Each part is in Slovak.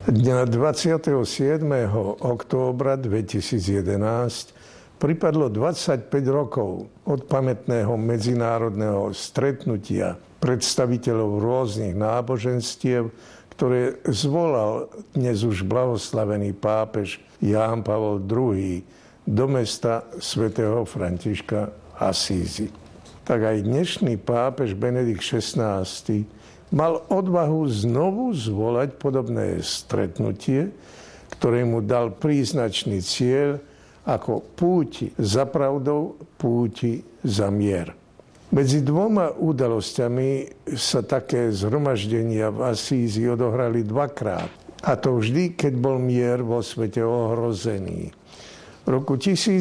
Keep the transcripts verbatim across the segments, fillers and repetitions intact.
Dňa dvadsiateho siedmeho októbra dvetisícjedenásť pripadlo dvadsaťpäť rokov od pamätného medzinárodného stretnutia predstaviteľov rôznych náboženstiev, ktoré zvolal dnes už blahoslavený pápež Ján Pavol druhý. do mesta svätého Františka Asízy. Tak aj dnešný pápež Benedikt šestnásty mal odvahu znovu zvolať podobné stretnutie, ktoré mu dal príznačný cieľ ako púti za pravdou, púti za mier. Medzi dvoma udalosťami sa také zhromaždenia v Asízi odohrali dvakrát. A to vždy, keď bol mier vo svete ohrozený. V roku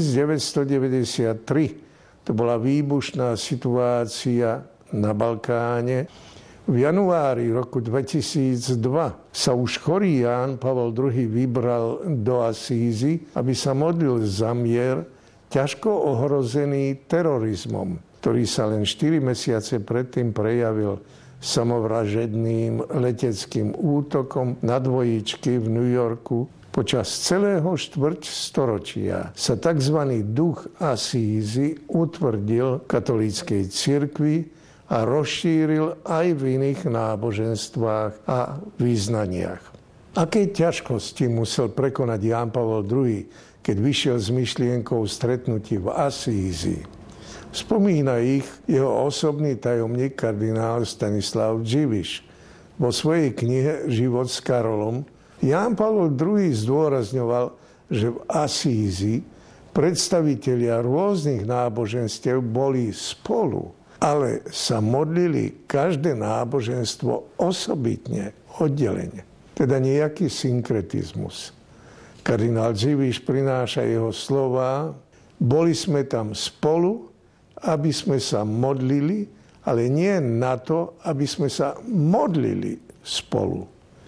tisícdeväťstodeväťdesiattri to bola výbušná situácia na Balkáne. V januári roku dvetisícdva sa už chorý Ján Pavol druhý. Vybral do Asízy, aby sa modlil za mier, ťažko ohrozený terorizmom, ktorý sa len štyri mesiace predtým prejavil samovražedným leteckým útokom na dvojičky v New Yorku. Počas celého štvrť storočia sa tzv. Duch Asízy utvrdil v katolíckej cirkvi a rozšíril aj v iných náboženstvách a význaniach. Aké ťažkosti musel prekonať Ján Pavol druhý., keď vyšiel s myšlienkou stretnutí v Asízi? Spomína ich jeho osobný tajomník kardinál Stanislav Dziwisz. Vo svojej knihe Život s Karolom Ján Pavol druhý. zdôrazňoval, že v Asízi predstavitelia rôznych náboženstiev boli spolu, ale sa modlili každé náboženstvo osobitne, oddelenie. Teda nejaký synkretizmus. Kardinál Dziwisz prináša jeho slova: boli sme tam spolu, aby sme sa modlili, ale nie na to, aby sme sa modlili spolu.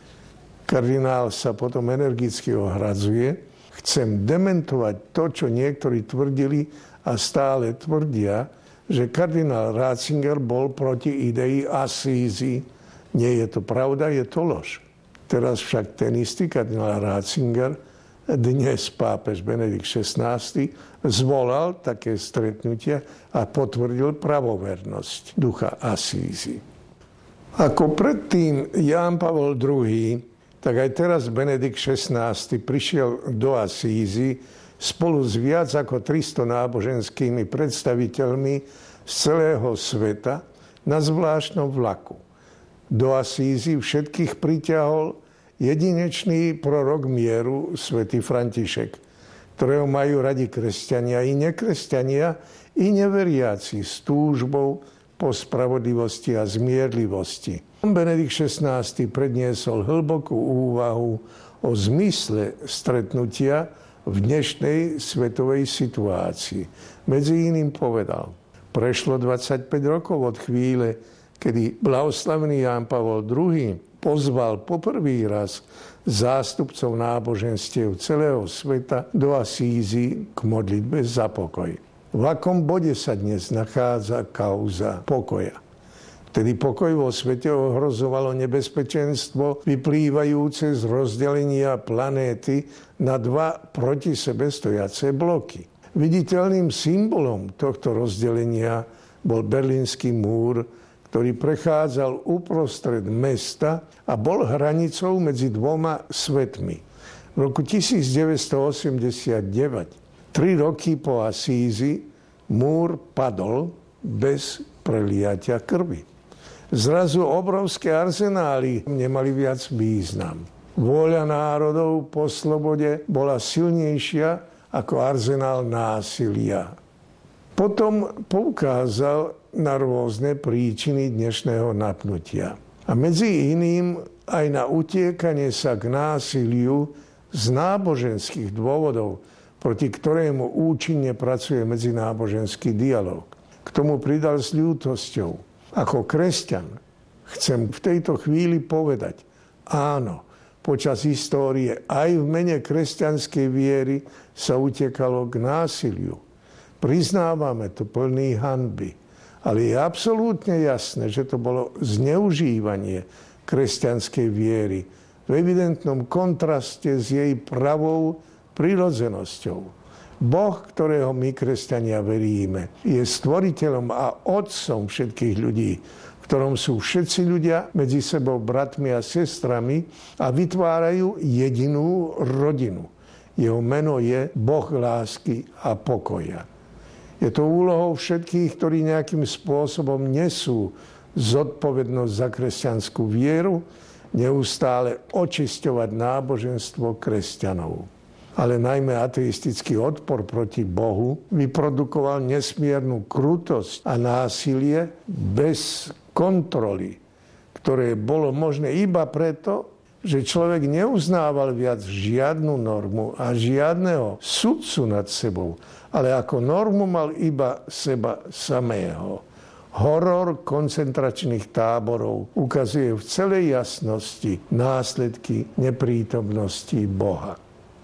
Kardinál sa potom energicky ohradzuje: chcem dementovať to, čo niektorí tvrdili a stále tvrdia, že kardinál Ratzinger bol proti idei Asízy. Nie je to pravda, je to lož. Teraz však ten istý kardinál Ratzinger, dnes pápež Benedikt šestnásty. zvolal také stretnutia a potvrdil pravovernosť ducha Asízy. Ako predtým Ján Pavol druhý., tak aj teraz Benedikt šestnásty. prišiel do Asízy spolu s viac ako tristo náboženskými predstaviteľmi z celého sveta na zvláštnom vlaku. Do Asízy všetkých priťahol jedinečný prorok mieru svätý František, ktorého majú radi kresťania i nekresťania, i neveriaci s túžbou po spravodlivosti a zmierlivosti. Benedikt šestnásty. predniesol hlbokú úvahu o zmysle stretnutia v dnešnej svetovej situácii. Medzi iným povedal: prešlo dvadsaťpäť rokov od chvíle, kedy blahoslavený Ján Pavol druhý. pozval poprvý raz zástupcov náboženstiev celého sveta do Asízy k modlitbe za pokoj. V akom bode sa dnes nachádza kauza pokoja? Vtedy pokoj vo svete ohrozovalo nebezpečenstvo vyplývajúce z rozdelenia planéty na dva proti sebe stojace bloky. Viditeľným symbolom tohto rozdelenia bol Berlínsky múr, ktorý prechádzal uprostred mesta a bol hranicou medzi dvoma svetmi. V roku tisícdeväťstoosemdesiatdeväť, tri roky po Asízi, múr padol bez preliatia krvi. Zrazu obrovské arzenály nemali viac význam. Vôľa národov po slobode bola silnejšia ako arzenál násilia. Potom poukázal na rôzne príčiny dnešného napnutia. A medzi iným aj na utiekanie sa k násiliu z náboženských dôvodov, proti ktorému účinne pracuje medzináboženský dialog. K tomu pridal s ľútosťou: ako kresťan chcem v tejto chvíli povedať, áno, počas histórie aj v mene kresťanskej viery sa utekalo k násiliu. Priznávame to plný hanby, ale je absolútne jasné, že to bolo zneužívanie kresťanskej viery v evidentnom kontraste s jej pravou prirodzenosťou. Boh, ktorého my, kresťania, veríme, je stvoriteľom a otcom všetkých ľudí, v ktorom sú všetci ľudia medzi sebou bratmi a sestrami a vytvárajú jedinú rodinu. Jeho meno je Boh lásky a pokoja. Je to úlohou všetkých, ktorí nejakým spôsobom nesú zodpovednosť za kresťanskú vieru, neustále očisťovať náboženstvo kresťanov. Ale najmä ateistický odpor proti Bohu vyprodukoval nesmiernu krutosť a násilie bez kontroly, ktoré bolo možné iba preto, že človek neuznával viac žiadnu normu a žiadneho sudcu nad sebou, ale ako normu mal iba seba samého. Horor koncentračných táborov ukazuje v celej jasnosti následky neprítomnosti Boha.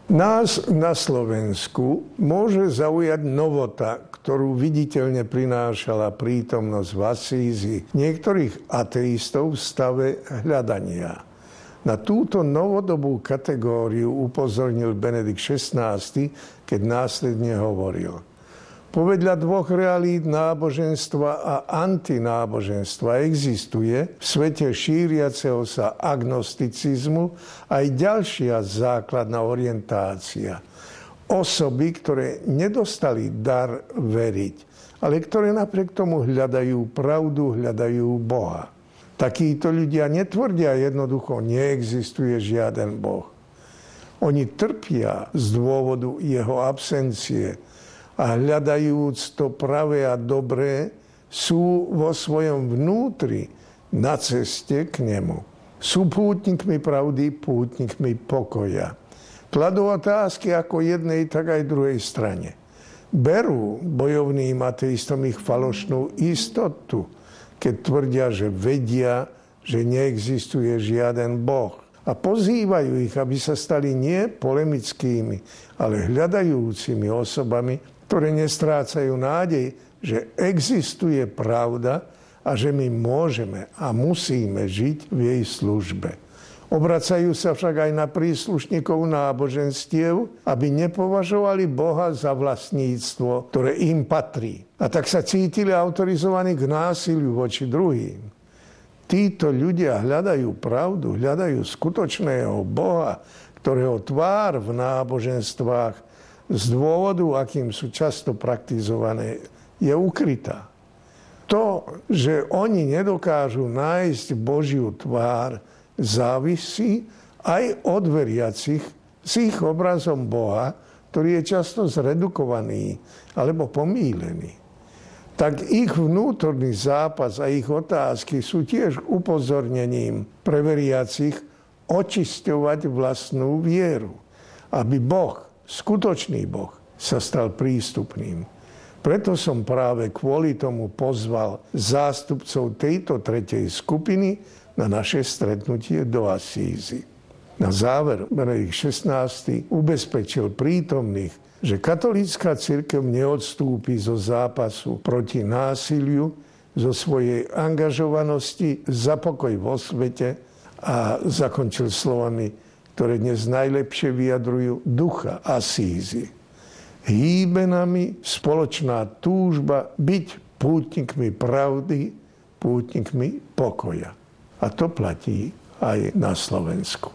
Nás na Slovensku môže zaujať novota, ktorú viditeľne prinášala prítomnosť v Asízi niektorých ateistov v stave hľadania. Na túto novodobú kategóriu upozornil Benedikt šestnásty, keď následne hovoril: Povedľa dvoch realít náboženstva a antináboženstva existuje v svete šíriaceho sa agnosticizmu aj ďalšia základná orientácia. Osoby, ktoré nedostali dar veriť, ale ktoré napriek tomu hľadajú pravdu, hľadajú Boha. Takíto ľudia netvrdia jednoducho, neexistuje žiaden Boh. Oni trpia z dôvodu jeho absencie, a hľadajúc to pravé a dobré, sú vo svojom vnútri na ceste k nemu. Sú pútnikmi pravdy, pútnikmi pokoja. Kladú otázky ako jednej, tak aj druhej strane. Berú bojovným ateistom ich falošnú istotu, keď tvrdia, že vedia, že neexistuje žiaden Boh. A pozývajú ich, aby sa stali nie polemickými, ale hľadajúcimi osobami, ktoré nestrácajú nádej, že existuje pravda a že my môžeme a musíme žiť v jej službe. Obracajú sa však aj na príslušníkov náboženstiev, aby nepovažovali Boha za vlastníctvo, ktoré im patrí. A tak sa cítili autorizovaní k násiliu voči druhým. Títo ľudia hľadajú pravdu, hľadajú skutočného Boha, ktorého tvár v náboženstvách z dôvodu, akým sú často praktizované, je ukrytá. To, že oni nedokážu nájsť Božiu tvár, závisí aj od veriacich s ich obrazom Boha, ktorý je často zredukovaný alebo pomýlený. Tak ich vnútorný zápas a ich otázky sú tiež upozornením pre veriacich očisťovať vlastnú vieru, aby Boh, skutočný Boh, sa stal prístupným. Preto som práve kvôli tomu pozval zástupcov tejto tretej skupiny na naše stretnutie do Asízy. Na záver Benedikt šestnásty ubezpečil prítomných, že katolícka cirkev neodstúpi zo zápasu proti násiliu, zo svojej angažovanosti za pokoj vo svete a zakončil slovami, ktoré dnes najlepšie vyjadrujú ducha Asízy. Hýbe nami spoločná túžba byť pútnikmi pravdy, pútnikmi pokoja. A to platí aj na Slovensku.